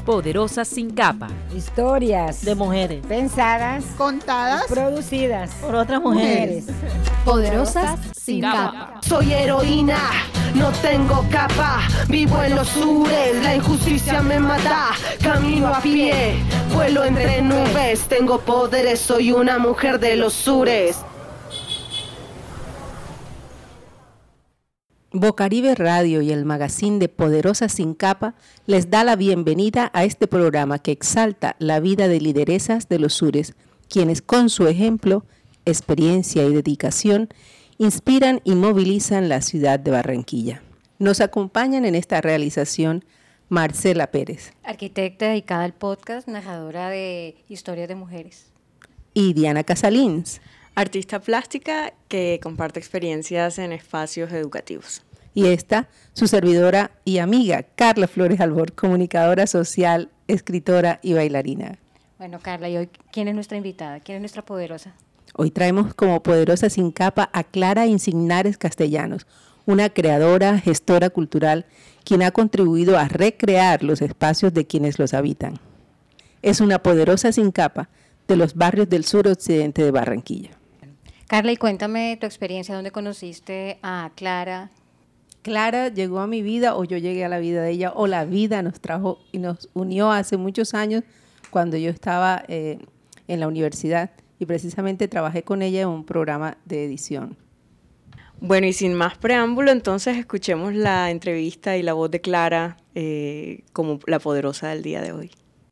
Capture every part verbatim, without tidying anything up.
Poderosas sin capa. Historias de mujeres pensadas, contadas, producidas por otras mujeres. mujeres. Poderosas sin capa. Soy heroína, no tengo capa, vivo en los sures, la injusticia me mata, camino a pie, vuelo entre nubes, tengo poderes, soy una mujer de los sures. Bocaribe Radio y el magazine de Poderosas sin capa les da la bienvenida a este programa que exalta la vida de lideresas de los sures, quienes con su ejemplo, experiencia y dedicación inspiran y movilizan la ciudad de Barranquilla. Nos acompañan en esta realización Marcela Pérez, arquitecta dedicada al podcast, narradora de historias de mujeres, y Diana Casalins, artista plástica que comparte experiencias en espacios educativos. Y esta, su servidora y amiga, Carla Flores Albor, comunicadora social, escritora y bailarina. Bueno, Carla, ¿y hoy quién es nuestra invitada? ¿Quién es nuestra poderosa? Hoy traemos como poderosa sin capa a Clara Insignares Castellanos, una creadora, gestora cultural, quien ha contribuido a recrear los espacios de quienes los habitan. Es una poderosa sin capa de los barrios del suroccidente de Barranquilla. Carla, y cuéntame tu experiencia, ¿dónde conociste a Clara? Clara llegó a mi vida, o yo llegué a la vida de ella, o la vida nos trajo y nos unió hace muchos años cuando yo estaba eh, en la universidad y precisamente trabajé con ella en un programa de edición. Bueno, y sin más preámbulo, entonces escuchemos la entrevista y la voz de Clara eh, como la poderosa del día de hoy.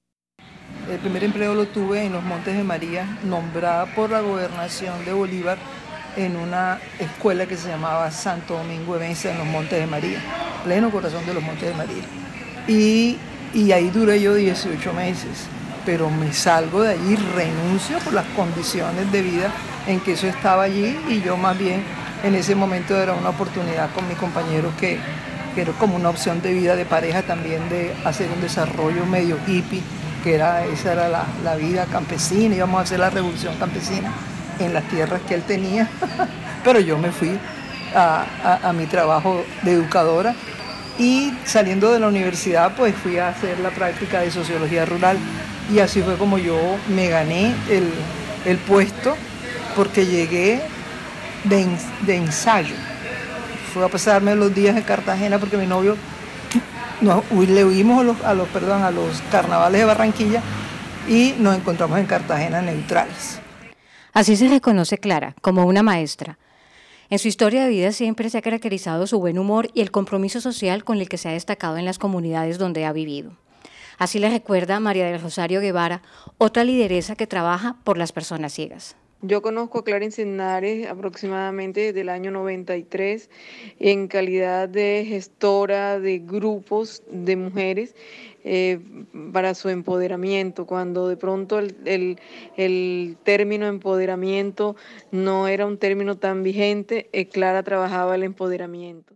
El primer empleo lo tuve en los Montes de María, nombrada por la gobernación de Bolívar en una escuela que se llamaba Santo Domingo de Mesa en los Montes de María, pleno corazón de los Montes de María. Y, y ahí duré yo dieciocho meses, pero me salgo de allí, renuncio por las condiciones de vida en que eso estaba allí, y yo más bien en ese momento era una oportunidad con mi compañero que, que era como una opción de vida de pareja también, de hacer un desarrollo medio hippie, que era, esa era la, la vida campesina, íbamos a hacer la revolución campesina en las tierras que él tenía, pero yo me fui a, a, a mi trabajo de educadora, y saliendo de la universidad pues fui a hacer la práctica de sociología rural, y así fue como yo me gané el, el puesto, porque llegué de, de ensayo. Fui a pasarme los días en Cartagena porque mi novio, nos, le huimos a los, a los, perdón, a los carnavales de Barranquilla y nos encontramos en Cartagena neutrales. Así se reconoce Clara, como una maestra. En su historia de vida siempre se ha caracterizado su buen humor y el compromiso social con el que se ha destacado en las comunidades donde ha vivido. Así le recuerda María del Rosario Guevara, otra lideresa que trabaja por las personas ciegas. Yo conozco a Clara Insignares aproximadamente desde el año noventa y tres en calidad de gestora de grupos de mujeres eh, para su empoderamiento, cuando de pronto el, el, el término empoderamiento no era un término tan vigente, eh, Clara trabajaba el empoderamiento.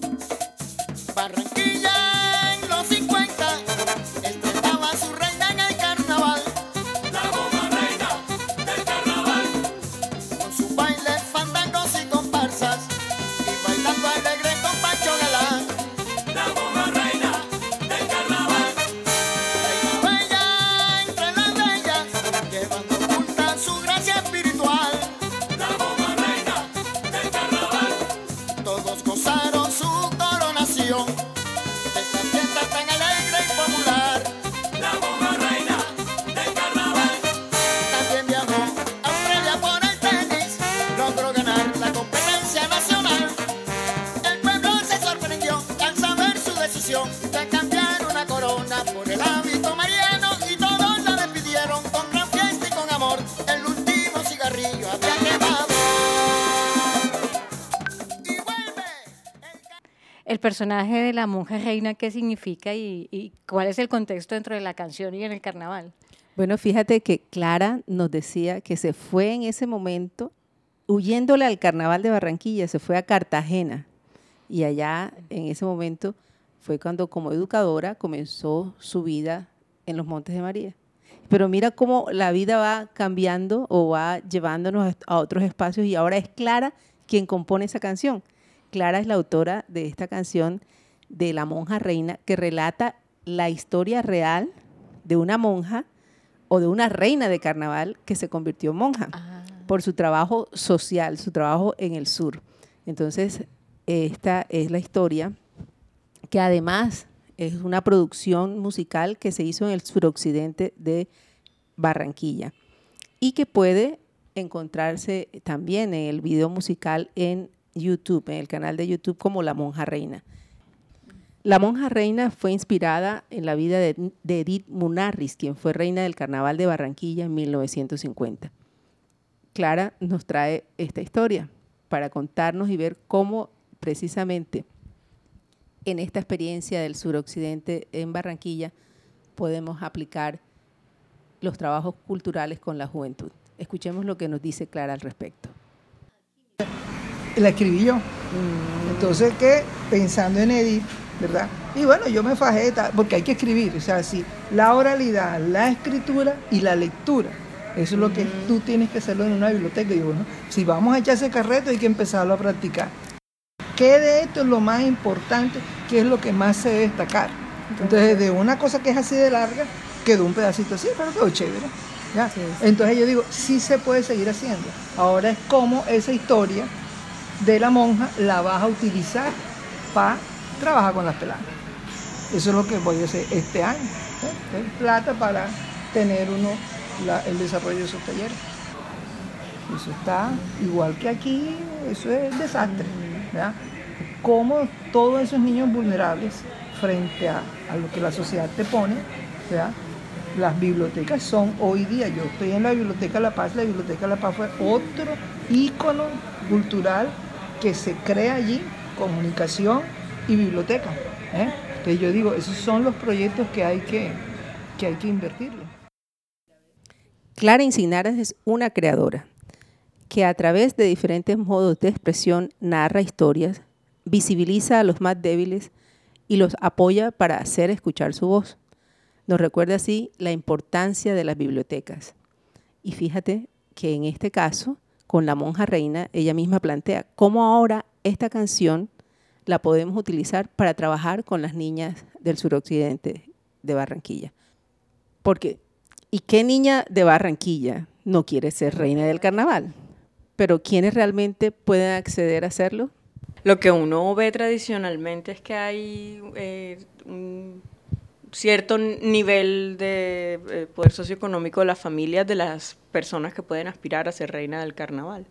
Barranquilla en los cincuenta estrenaba a su reina en el carnaval. La bomba reina del carnaval, con sus bailes, fandangos y comparsas, y bailando alegre con Pancho Galán. La bomba reina del carnaval, reina bella entre las bellas, llevando oculta su gracia espiritual. La bomba reina del carnaval, todos gozaron su coronación, esta fiesta tan alegre y popular. La bomba reina del carnaval, también viajó a Australia por el tenis, logró ganar la competencia nacional. El pueblo se sorprendió al saber su decisión de cambiar una corona por el hábito mariano, y todos la despidieron con gran fiesta y con amor. El último cigarrillo había quemado. Y vuelve el El personaje de la monja reina, ¿qué significa y, y cuál es el contexto dentro de la canción y en el carnaval? Bueno, fíjate que Clara nos decía que se fue en ese momento, huyéndole al carnaval de Barranquilla, se fue a Cartagena, y allá en ese momento fue cuando como educadora comenzó su vida en los Montes de María. Pero mira cómo la vida va cambiando o va llevándonos a otros espacios, y ahora es Clara quien compone esa canción. Clara es la autora de esta canción de La Monja Reina, que relata la historia real de una monja o de una reina de carnaval que se convirtió en monja ah. por su trabajo social, su trabajo en el sur. Entonces, esta es la historia que además es una producción musical que se hizo en el suroccidente de Barranquilla y que puede encontrarse también en el video musical en YouTube, en el canal de YouTube como La Monja Reina. La Monja Reina fue inspirada en la vida de, de Edith Munarriz, quien fue reina del Carnaval de Barranquilla en mil novecientos cincuenta. Clara nos trae esta historia para contarnos y ver cómo precisamente en esta experiencia del suroccidente en Barranquilla podemos aplicar los trabajos culturales con la juventud. Escuchemos lo que nos dice Clara al respecto. La escribí yo. Entonces, que pensando en Edith, ¿verdad? Y bueno, yo me fajé, porque hay que escribir, o sea, sí, la oralidad, la escritura y la lectura. Eso es lo que tú tienes que hacerlo en una biblioteca. Y digo, ¿no? Si vamos a echar ese carreto, hay que empezarlo a practicar. ¿Qué de esto es lo más importante? ¿Qué es lo que más se debe destacar? Entonces, de una cosa que es así de larga, quedó un pedacito así, pero quedó chévere. ¿Ya? Sí, sí. Entonces yo digo, sí se puede seguir haciendo. Ahora es como esa historia de la monja la vas a utilizar para trabajar con las peladas. Eso es lo que voy a hacer este año. ¿eh? Plata para tener uno la, el desarrollo de esos talleres. Eso está igual que aquí, eso es desastre. ¿verdad? Cómo todos esos niños vulnerables frente a, a lo que la sociedad te pone, ¿verdad? Las bibliotecas son hoy día, yo estoy en la Biblioteca La Paz, la Biblioteca La Paz fue otro ícono cultural que se crea allí, comunicación y biblioteca. ¿eh? Entonces yo digo, esos son los proyectos que hay que, que, hay que invertirle. Clara Insinares es una creadora que a través de diferentes modos de expresión narra historias, visibiliza a los más débiles y los apoya para hacer escuchar su voz. Nos recuerda así la importancia de las bibliotecas. Y fíjate que en este caso, con La Monja Reina, ella misma plantea cómo ahora esta canción la podemos utilizar para trabajar con las niñas del suroccidente de Barranquilla. Porque, ¿y qué niña de Barranquilla no quiere ser reina del carnaval? Pero ¿quiénes realmente pueden acceder a hacerlo? Lo que uno ve tradicionalmente es que hay eh, un cierto nivel de eh, poder socioeconómico de las familias, de las personas que pueden aspirar a ser reina del carnaval.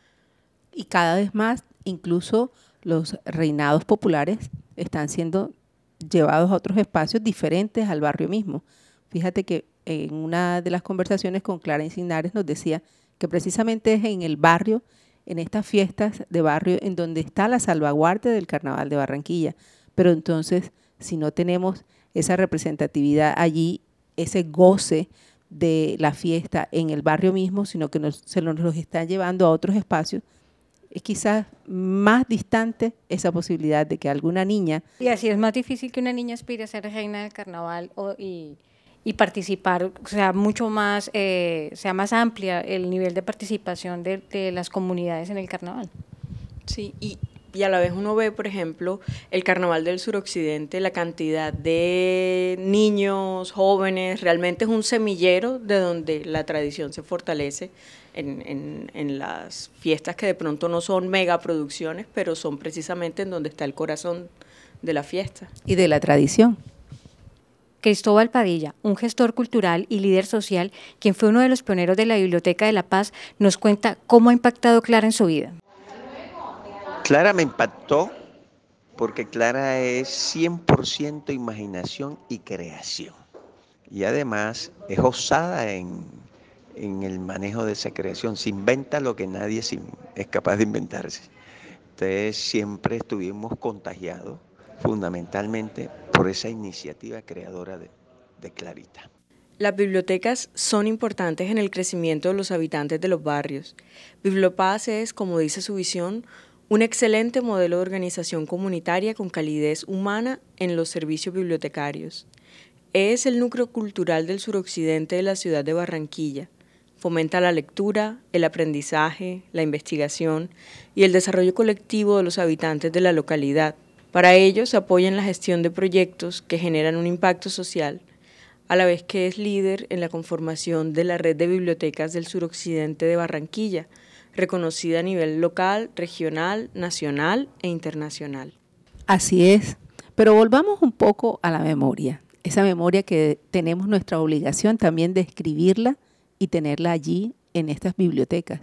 Y cada vez más, incluso los reinados populares están siendo llevados a otros espacios diferentes al barrio mismo. Fíjate que en una de las conversaciones con Clara Insinares nos decía que precisamente es en el barrio, en estas fiestas de barrio, en donde está la salvaguardia del Carnaval de Barranquilla. Pero entonces, si no tenemos esa representatividad allí, ese goce de la fiesta en el barrio mismo, sino que nos, se nos los están llevando a otros espacios, es quizás más distante esa posibilidad de que alguna niña... Y así es más difícil que una niña aspire a ser reina del carnaval o, y, y participar, o sea, mucho más, eh, sea más amplia el nivel de participación de, de las comunidades en el carnaval. Sí, y, y a la vez uno ve, por ejemplo, el carnaval del suroccidente, la cantidad de niños, jóvenes, realmente es un semillero de donde la tradición se fortalece. En, en, en las fiestas que de pronto no son megaproducciones, pero son precisamente en donde está el corazón de la fiesta. Y de la tradición. Cristóbal Padilla, un gestor cultural y líder social, quien fue uno de los pioneros de la Biblioteca de La Paz, nos cuenta cómo ha impactado Clara en su vida. Clara me impactó porque Clara es cien por ciento imaginación y creación. Y además es osada en... en el manejo de esa creación, se inventa lo que nadie es capaz de inventarse. Entonces siempre estuvimos contagiados fundamentalmente por esa iniciativa creadora de, de Clarita. Las bibliotecas son importantes en el crecimiento de los habitantes de los barrios. Bibliopaz es, como dice su visión, un excelente modelo de organización comunitaria con calidez humana en los servicios bibliotecarios. Es el núcleo cultural del suroccidente de la ciudad de Barranquilla. Fomenta la lectura, el aprendizaje, la investigación y el desarrollo colectivo de los habitantes de la localidad. Para ello se apoya en la gestión de proyectos que generan un impacto social, a la vez que es líder en la conformación de la red de bibliotecas del suroccidente de Barranquilla, reconocida a nivel local, regional, nacional e internacional. Así es, pero volvamos un poco a la memoria, esa memoria que tenemos nuestra obligación también de escribirla y tenerla allí en estas bibliotecas.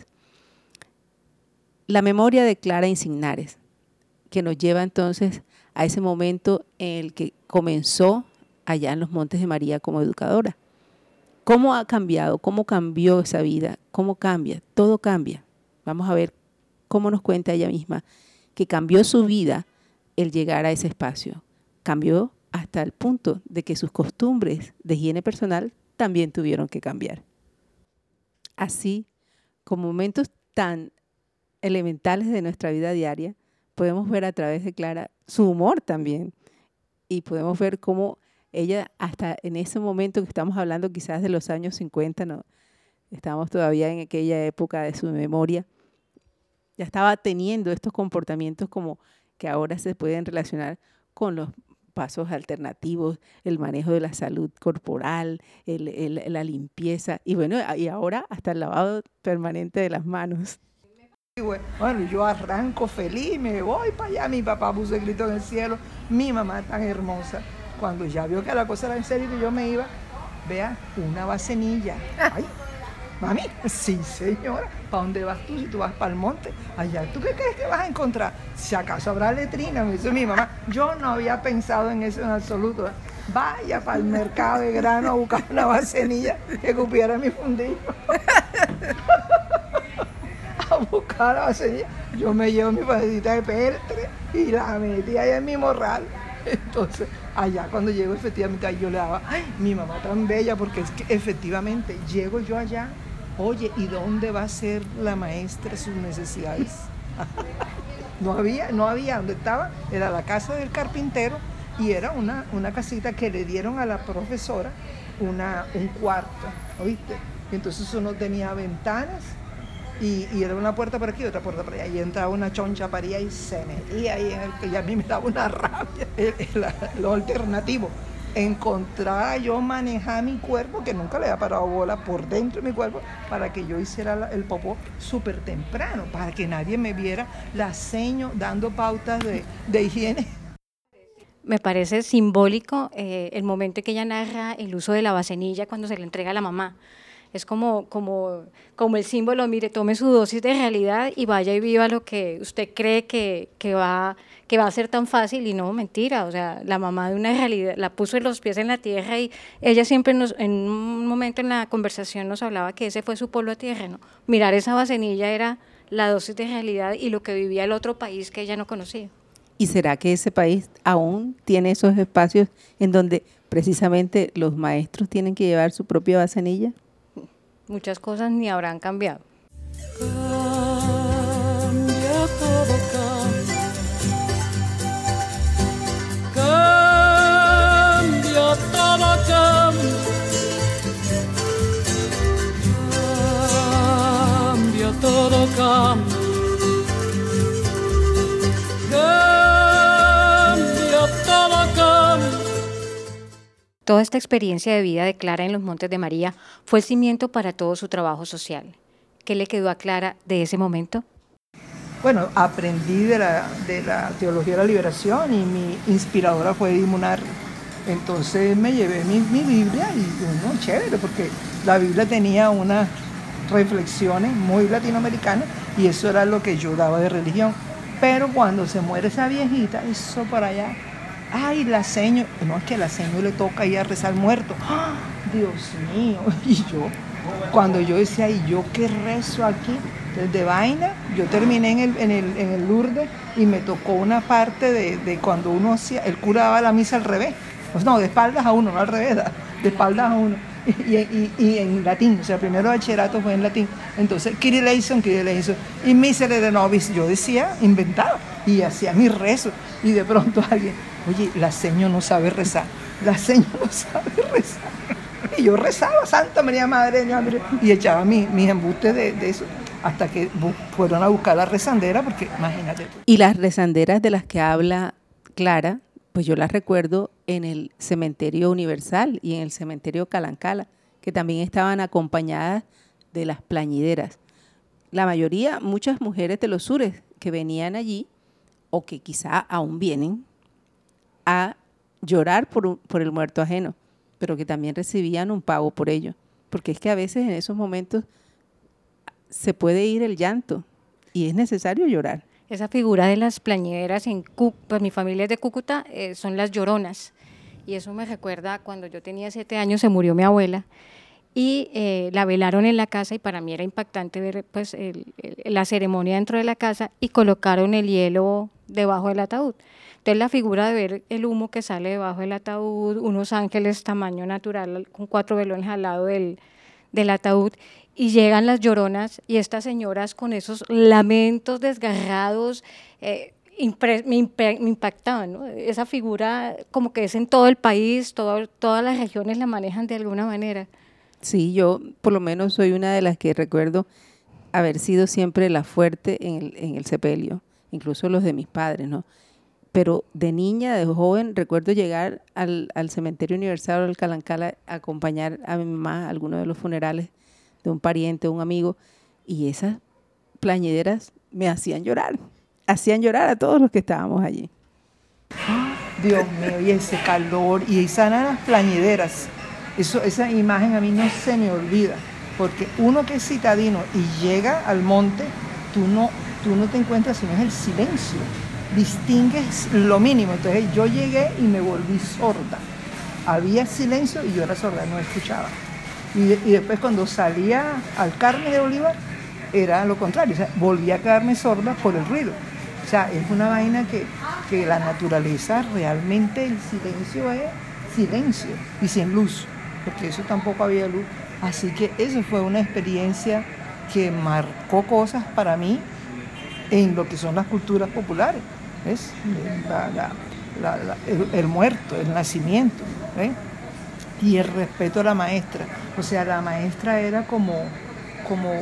La memoria de Clara Insignares, que nos lleva entonces a ese momento en el que comenzó allá en los Montes de María como educadora. ¿Cómo ha cambiado? ¿Cómo cambió esa vida? ¿Cómo cambia? Todo cambia. Vamos a ver cómo nos cuenta ella misma que cambió su vida el llegar a ese espacio. Cambió hasta el punto de que sus costumbres de higiene personal también tuvieron que cambiar. Así, con momentos tan elementales de nuestra vida diaria, podemos ver a través de Clara su humor también. Y podemos ver cómo ella, hasta en ese momento que estamos hablando quizás de los años cincuenta, no, estamos todavía en aquella época de su memoria, ya estaba teniendo estos comportamientos como que ahora se pueden relacionar con los pasos alternativos, el manejo de la salud corporal, el, el, la limpieza y bueno, y ahora hasta el lavado permanente de las manos. Bueno, yo arranco feliz, me voy para allá, mi papá puso el grito en el cielo, mi mamá tan hermosa. Cuando ya vio que la cosa era en serio y que yo me iba, vea, una bacenilla. Ay, mami, sí señora, ¿para dónde vas tú? Si tú vas para el monte, allá, ¿tú qué crees que vas a encontrar? Si acaso habrá letrina, me dice mi mamá. Yo no había pensado en eso en absoluto. Vaya para el mercado de grano a buscar una bacenilla que cupiera mi fundillo. A buscar la bacenilla. Yo me llevo mi pancita de peltre y la metí allá en mi morral. Entonces, allá cuando llego, efectivamente, yo le daba, ay, mi mamá tan bella, porque es que efectivamente llego yo allá, oye, ¿y dónde va a ser la maestra sus necesidades? No había, no había, donde estaba, era la casa del carpintero y era una, una casita que le dieron a la profesora una, un cuarto, ¿oíste? Entonces eso no tenía ventanas. Y, y era una puerta por aquí y otra puerta por allá. Y entraba una choncha para allá y se metía ahí en el que a mí me daba una rabia. El, el, lo alternativo, encontrar yo manejar mi cuerpo, que nunca le había parado bola por dentro de mi cuerpo, para que yo hiciera la, el popó súper temprano, para que nadie me viera la seño dando pautas de, de higiene. Me parece simbólico eh, el momento en que ella narra el uso de la bacenilla cuando se le entrega a la mamá. Es como, como, como el símbolo, mire, tome su dosis de realidad y vaya y viva lo que usted cree que, que, va, que va a ser tan fácil y no, mentira. O sea, la mamá de una realidad, la puso los pies en la tierra y ella siempre nos, en un momento en la conversación nos hablaba que ese fue su pueblo a tierra, ¿no? Mirar esa bacenilla era la dosis de realidad y lo que vivía el otro país que ella no conocía. ¿Y será que ese país aún tiene esos espacios en donde precisamente los maestros tienen que llevar su propia bacenilla? Muchas cosas ni habrán cambiado. Cambia todo, cambia, cambia todo, cambia, cambia todo, cambia, cambia todo, cambia. Toda esta experiencia de vida de Clara en los Montes de María fue el cimiento para todo su trabajo social. ¿Qué le quedó a Clara de ese momento? Bueno, aprendí de la, de la teología de la liberación y mi inspiradora fue Edith Munarriz. Entonces me llevé mi, mi Biblia y bueno, chévere, porque la Biblia tenía unas reflexiones muy latinoamericanas y eso era lo que yo daba de religión. Pero cuando se muere esa viejita, eso por allá, ay, la seño, no, es que a la seño le toca ir a rezar muerto. ¡Ah! Dios mío, y yo, cuando yo decía, ¿y yo qué rezo aquí? Desde vaina, yo terminé en el, en el, en el Lourdes y me tocó una parte de, de cuando uno hacía, el cura daba la misa al revés, pues no, de espaldas a uno, no al revés, de espaldas a uno, y, y, y en latín, o sea, el primero bachillerato fue en latín, entonces, Kyrie eleison, Kyrie eleison, y Miserere nobis, yo decía, inventaba, y hacía mi rezo, y de pronto alguien, oye, la seño no sabe rezar, la seño no sabe rezar, y yo rezaba, Santa María Madre, y echaba mis, mis embustes de, de eso, hasta que fueron a buscar la rezandera, porque imagínate. Y las rezanderas de las que habla Clara pues yo las recuerdo en el Cementerio Universal y en el Cementerio Calancala, que también estaban acompañadas de las plañideras. La mayoría, muchas mujeres de los sures que venían allí, o que quizá aún vienen, a llorar por, un, por el muerto ajeno, pero que también recibían un pago por ello. Porque es que a veces en esos momentos se puede ir el llanto y es necesario llorar. Esa figura de las plañideras, en Cú- pues mi familia es de Cúcuta, eh, son las lloronas. Y eso me recuerda cuando yo tenía siete años, se murió mi abuela y eh, la velaron en la casa, y para mí era impactante ver pues, el, el, la ceremonia dentro de la casa, y colocaron el hielo debajo del ataúd. Entonces la figura de ver el humo que sale debajo del ataúd, unos ángeles tamaño natural con cuatro velones al lado del, del ataúd, y llegan las lloronas y estas señoras con esos lamentos desgarrados, eh, impre, me, impre, me impactaban, ¿no? Esa figura como que es en todo el país, todo, todas las regiones la manejan de alguna manera. Sí, yo por lo menos soy una de las que recuerdo haber sido siempre la fuerte en el, en el sepelio, incluso los de mis padres, ¿no? Pero de niña, de joven, recuerdo llegar al, al Cementerio Universal o al Calancala a acompañar a mi mamá a alguno de los funerales de un pariente, un amigo, y esas plañideras me hacían llorar, hacían llorar a todos los que estábamos allí. Dios mío, y ese calor, y esas eran las plañideras. Eso, esa imagen a mí no se me olvida, porque uno que es citadino y llega al monte, tú no, tú no te encuentras sino es el silencio, distingues lo mínimo. Entonces yo llegué y me volví sorda, había silencio y yo era sorda, no escuchaba. Y, y después cuando salía al Carmen de Bolívar, era lo contrario, o sea, volví a quedarme sorda por el ruido. O sea, es una vaina que, que la naturaleza realmente, el silencio es silencio y sin luz, porque eso tampoco había luz. Así que eso fue una experiencia que marcó cosas para mí en lo que son las culturas populares, ¿ves? La, la, la, la, el, el muerto, el nacimiento, ¿ves? Y el respeto a la maestra. O sea, la maestra era como, como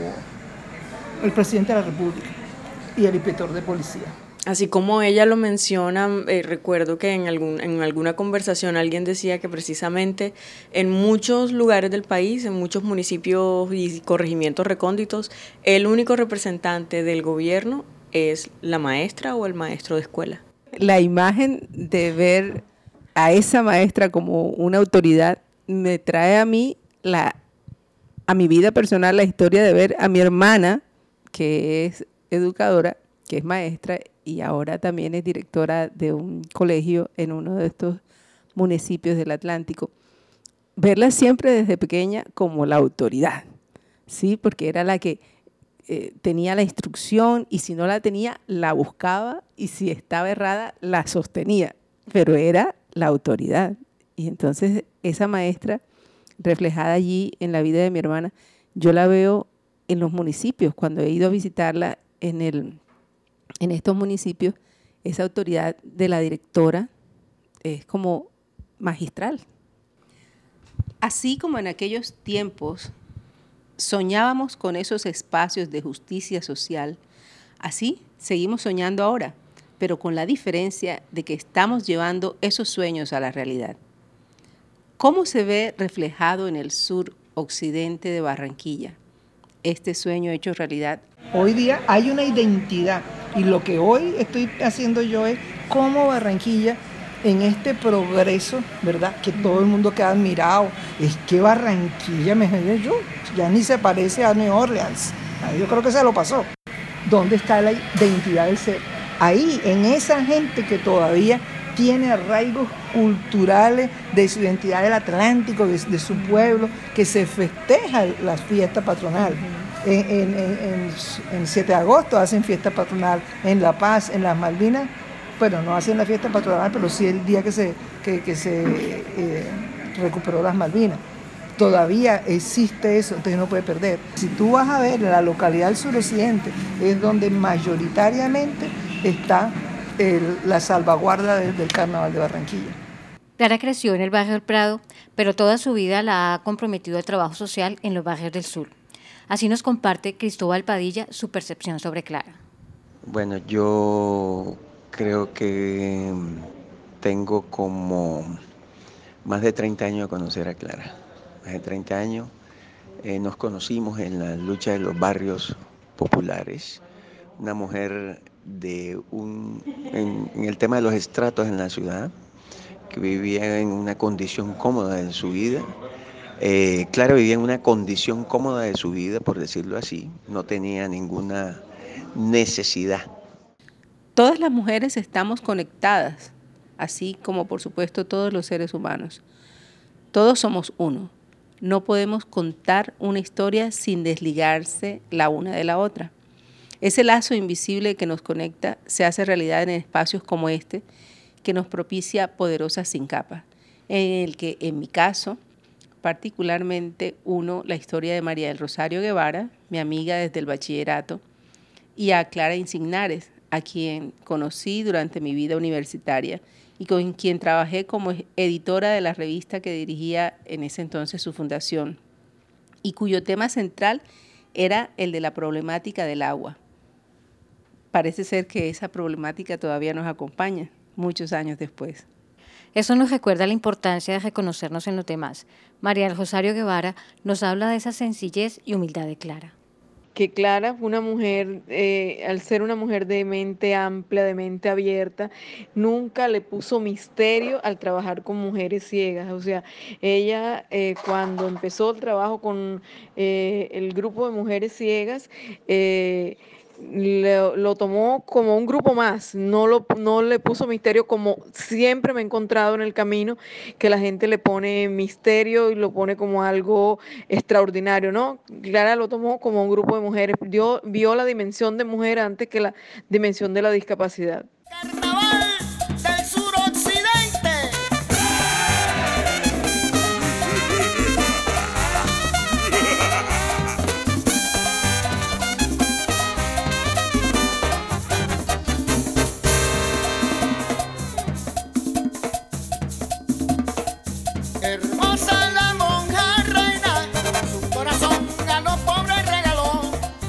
el presidente de la República y el inspector de policía. Así como ella lo menciona, eh, recuerdo que en, algún, en alguna conversación alguien decía que precisamente en muchos lugares del país, en muchos municipios y corregimientos recónditos, el único representante del gobierno es la maestra o el maestro de escuela. La imagen de ver a esa maestra como una autoridad me trae a mí, la, a mi vida personal, la historia de ver a mi hermana, que es educadora, que es maestra y ahora también es directora de un colegio en uno de estos municipios del Atlántico, verla siempre desde pequeña como la autoridad, ¿sí? Porque era la que eh, tenía la instrucción, y si no la tenía, la buscaba, y si estaba errada, la sostenía, pero era la autoridad. Y entonces esa maestra reflejada allí en la vida de mi hermana, yo la veo en los municipios, cuando he ido a visitarla en, el, en estos municipios, esa autoridad de la directora es como magistral. Así como en aquellos tiempos soñábamos con esos espacios de justicia social, así seguimos soñando ahora, pero con la diferencia de que estamos llevando esos sueños a la realidad. ¿Cómo se ve reflejado en el sur occidente de Barranquilla este sueño hecho realidad? Hoy día hay una identidad, y lo que hoy estoy haciendo yo es cómo Barranquilla, en este progreso, ¿verdad? Que todo el mundo queda admirado. Es que Barranquilla, me dije yo, ya ni se parece a New Orleans. Yo creo que se lo pasó. ¿Dónde está la identidad del ser? Ahí, en esa gente que todavía tiene arraigos culturales de su identidad del Atlántico, de, de su pueblo, que se festeja la fiesta patronal. En, en, en, en siete de agosto hacen fiesta patronal, en La Paz, en las Malvinas, bueno, no hacen la fiesta patronal, pero sí el día que se, que, que se eh, recuperó las Malvinas. Todavía existe eso, entonces no puede perder. Si tú vas a ver, la localidad del suroccidente es donde mayoritariamente está el, la salvaguarda del, del Carnaval de Barranquilla. Clara creció en el barrio del Prado, pero toda su vida la ha comprometido al trabajo social en los barrios del sur. Así nos comparte Cristóbal Padilla su percepción sobre Clara. Bueno, yo creo que tengo como más de treinta años de conocer a Clara. Más de treinta años. Eh, nos conocimos en la lucha de los barrios populares. Una mujer de un, en, en el tema de los estratos en la ciudad, que vivía en una condición cómoda en su vida. Eh, Clara vivía en una condición cómoda de su vida, por decirlo así. No tenía ninguna necesidad. Todas las mujeres estamos conectadas, así como por supuesto todos los seres humanos. Todos somos uno. No podemos contar una historia sin desligarse la una de la otra. Ese lazo invisible que nos conecta se hace realidad en espacios como este, que nos propicia Poderosas sin capa, en el que, en mi caso, particularmente uno la historia de María del Rosario Guevara, mi amiga desde el bachillerato, y a Clara Insignares, a quien conocí durante mi vida universitaria y con quien trabajé como editora de la revista que dirigía en ese entonces su fundación, y cuyo tema central era el de la problemática del agua. Parece ser que esa problemática todavía nos acompaña muchos años después. Eso nos recuerda la importancia de reconocernos en los demás. María del Rosario Guevara nos habla de esa sencillez y humildad de Clara. Que Clara fue una mujer, eh, al ser una mujer de mente amplia, de mente abierta, nunca le puso misterio al trabajar con mujeres ciegas. O sea, ella eh, cuando empezó el trabajo con eh, el grupo de mujeres ciegas, eh, Lo, lo tomó como un grupo más, no, lo, no le puso misterio, como siempre me he encontrado en el camino, que la gente le pone misterio y lo pone como algo extraordinario, ¿no? Clara lo tomó como un grupo de mujeres, dio, vio la dimensión de mujer antes que la dimensión de la discapacidad. Carnaval del suroccidente. Hermosa la monja reina, su corazón a los pobres regaló.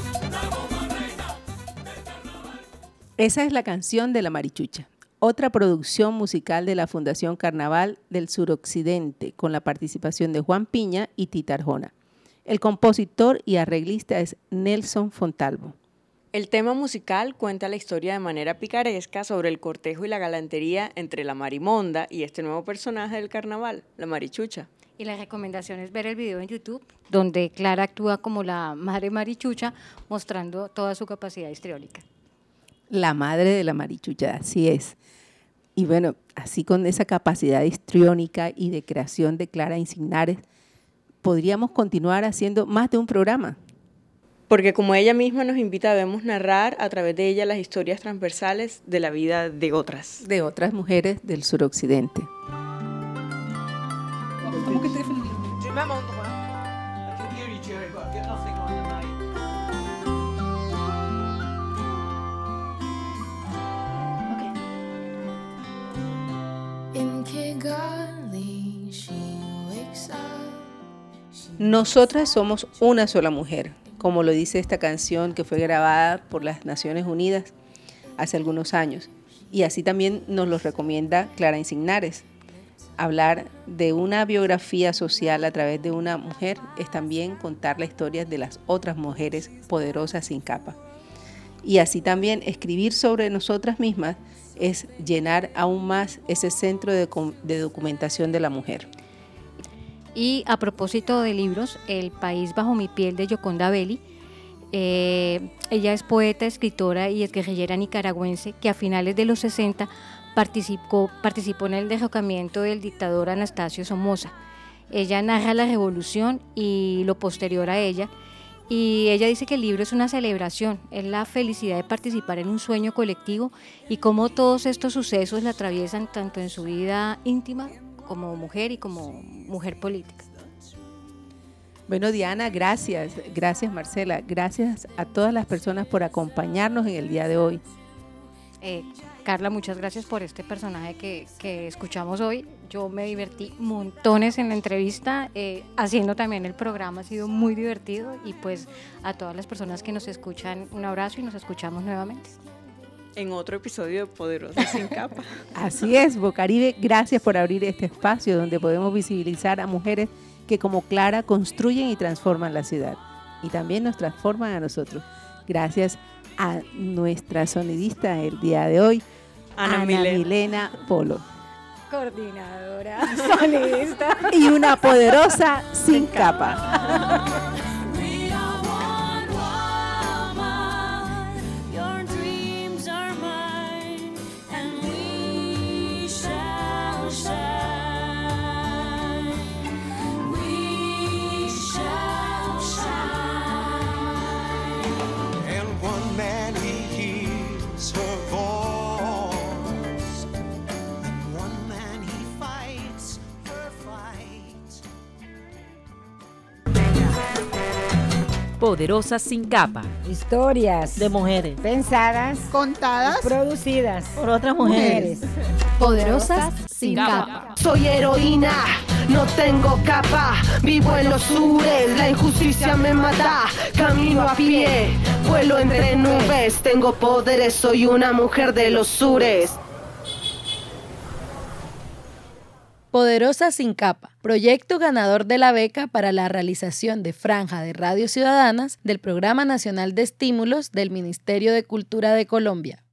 Esa es la canción de La Marichucha, otra producción musical de la Fundación Carnaval del Suroccidente, con la participación de Juan Piña y Tita Arjona. El compositor y arreglista es Nelson Fontalvo. El tema musical cuenta la historia de manera picaresca sobre el cortejo y la galantería entre la Marimonda y este nuevo personaje del carnaval, la Marichucha. Y la recomendación es ver el video en YouTube, donde Clara actúa como la madre Marichucha, mostrando toda su capacidad histriónica. La madre de la Marichucha, así es. Y bueno, así con esa capacidad histriónica y de creación de Clara Insignares, podríamos continuar haciendo más de un programa. Porque como ella misma nos invita, debemos narrar a través de ella las historias transversales de la vida de otras. De otras mujeres del suroccidente. Nosotras somos una sola mujer, como lo dice esta canción que fue grabada por las Naciones Unidas hace algunos años. Y así también nos lo recomienda Clara Insignares. Hablar de una biografía social a través de una mujer es también contar la historia de las otras mujeres poderosas sin capa. Y así también escribir sobre nosotras mismas es llenar aún más ese centro de, de documentación de la mujer. Y a propósito de libros, El país bajo mi piel de Yoconda Belli, eh, ella es poeta, escritora y exguerrillera nicaragüense que a finales de los sesenta participó, participó en el derrocamiento del dictador Anastasio Somoza. Ella narra la revolución y lo posterior a ella, y ella dice que el libro es una celebración, es la felicidad de participar en un sueño colectivo y cómo todos estos sucesos la atraviesan tanto en su vida íntima como mujer y como mujer política. Bueno, Diana, gracias, gracias Marcela, gracias a todas las personas por acompañarnos en el día de hoy. Eh, Carla, muchas gracias por este personaje que, que escuchamos hoy. Yo me divertí montones en la entrevista, eh, haciendo también el programa, ha sido muy divertido, y pues a todas las personas que nos escuchan, un abrazo y nos escuchamos nuevamente. En otro episodio de Poderosa Sin Capa. Así es, Bocaribe, gracias por abrir este espacio donde podemos visibilizar a mujeres que como Clara construyen y transforman la ciudad. Y también nos transforman a nosotros. Gracias a nuestra sonidista el día de hoy, Ana, Ana Milena. Milena Polo. Coordinadora, sonidista. Y una poderosa sin capa. Poderosa Sin Capa. Historias De mujeres. pensadas, Contadas y producidas por otras mujeres. Poderosas sin capa. Soy heroína, no tengo capa, vivo en los sures, la injusticia me mata, camino a pie, vuelo entre nubes, tengo poderes, soy una mujer de los sures. Poderosa Sin Capa, proyecto ganador de la beca para la realización de Franja de Radio Ciudadanas del Programa Nacional de Estímulos del Ministerio de Cultura de Colombia.